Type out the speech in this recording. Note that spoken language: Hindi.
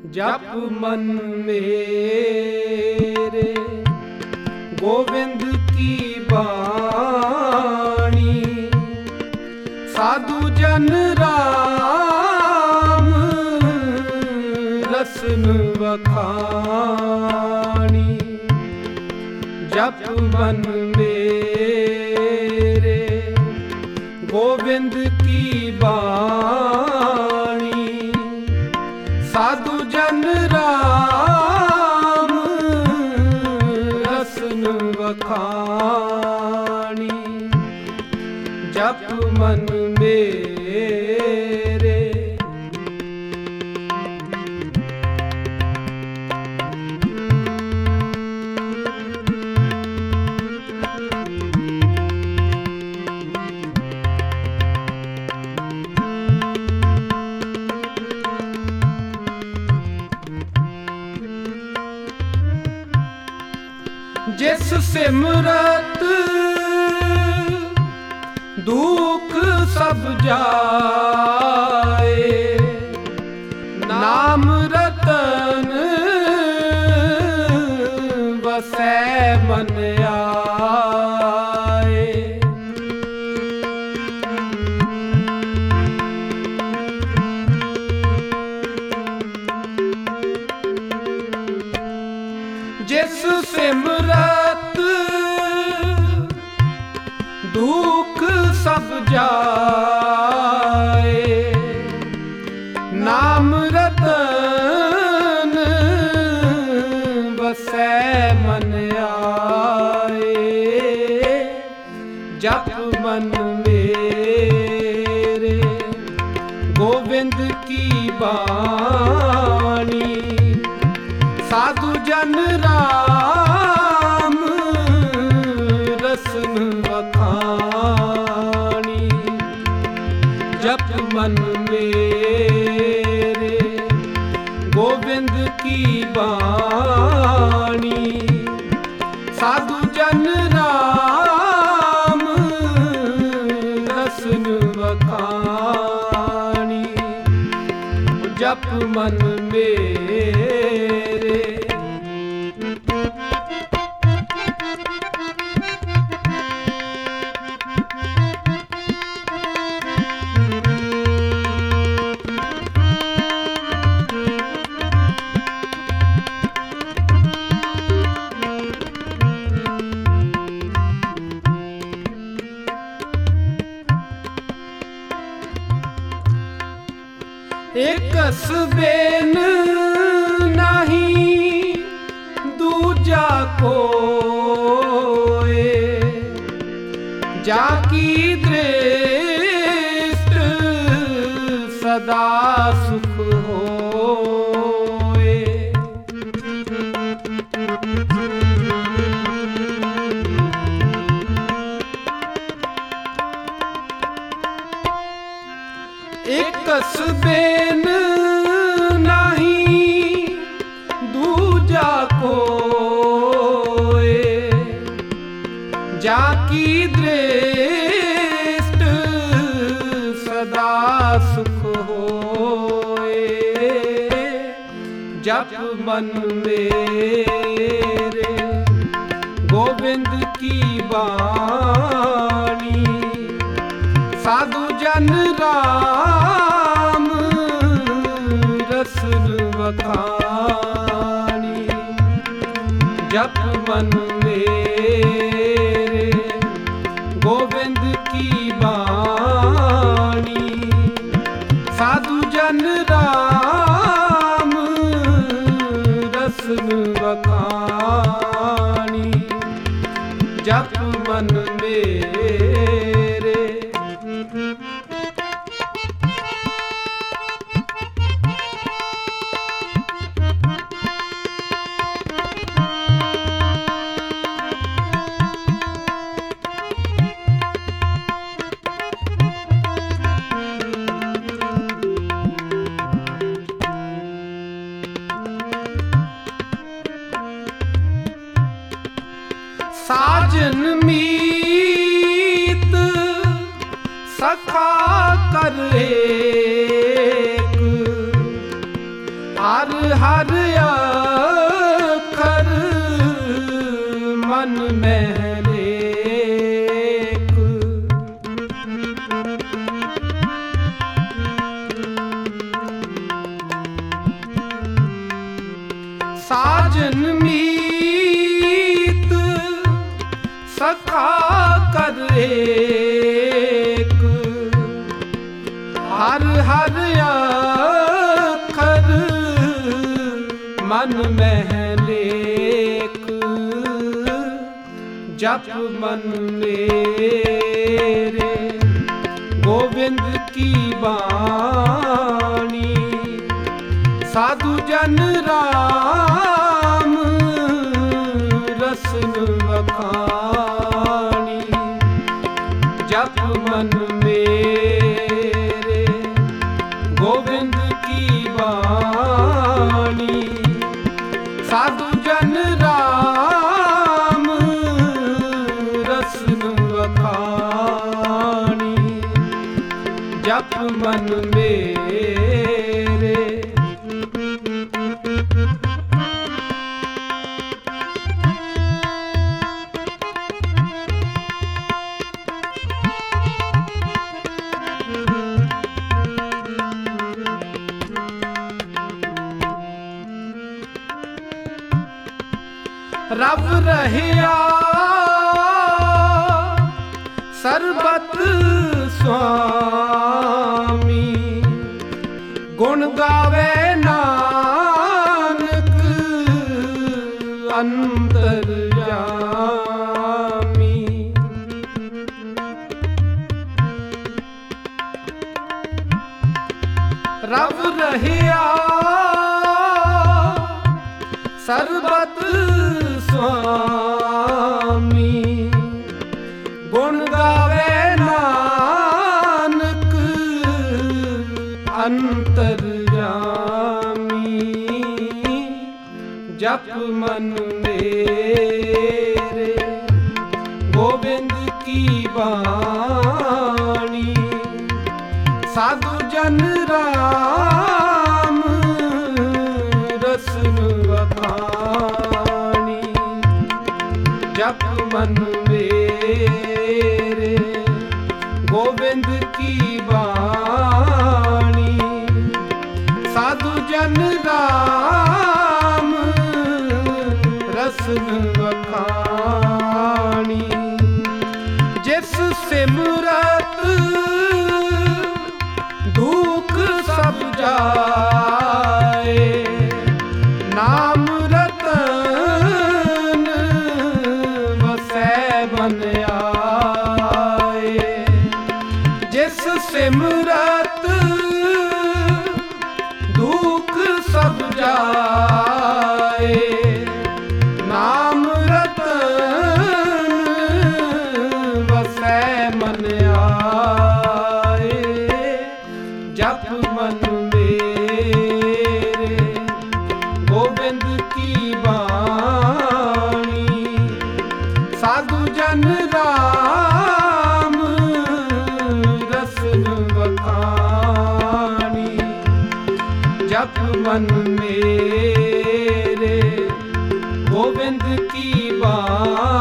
जप मन मेरे गोविंद की बाणी, साधु जन राम रसन वखाणी। जप मन मेरे गोविंद की बाणी, साधु जन राम रसन वखाणी। जप मन मेरे जिस सिमरत दुख सब जाए, नाम रतन बसै मन आए। जिस सिमरत दुख सब जाए, नाम रतन बसै मन आए। जप मन मेरे गोविंद की बाणी, साधु जन राम रसन वखाणी। जप मन मेरे गोविंद की बाणी, साधु जन राम रसन वखाणी। जप मन मेरे एकस बेन नहीं दूजा कोय, जाकी दृष्ट सदा सुख होए। एकस बेन नहीं दूजा कोय, जाकी दृष्ट सदा सुख होए। जप मन मेरे गोविंद की बाणी, साधु जन राम रसन वखाणी। जप मन मेरे गोविंद की बाणी, साधु जन राम रसन वखाणी। जप मन मेरे साजन मीत सखा कर एक, हर हर अखर मन में लेक। साजन मीत सखा कर एक, हर हर अखर मन में लेक। जप मन मेरे गोविंद की बाणी, साधु जन राम रसन बखानी। जप मन मेरे गोविंद की बाणी, साधु जन राम रसन बखानी। जप मन मेरे। रब रहिया सरबत स्वामी, गुण गावे नानक अंतर्यामी। रब रहिया सरबत स्वामी, गुण गावे नानक अंतर्यामी। जप मन मेरे गोविंद की बाणी, साधु जन राम रसन बखानी। जप मन मेरे गोविंद की बाणी, साधु जन राम रसन बखानी। जिस सिमरत दुख सब जाए, नाम रतन वसै बन आए। जिस सिमरत दुख सब जाए, नाम रतन वसै मन आए। जप मन मेरे गोविंद की बाणी, साधु जन राम रसन बखानी। जप मन मेरे गोविंद की बाणी,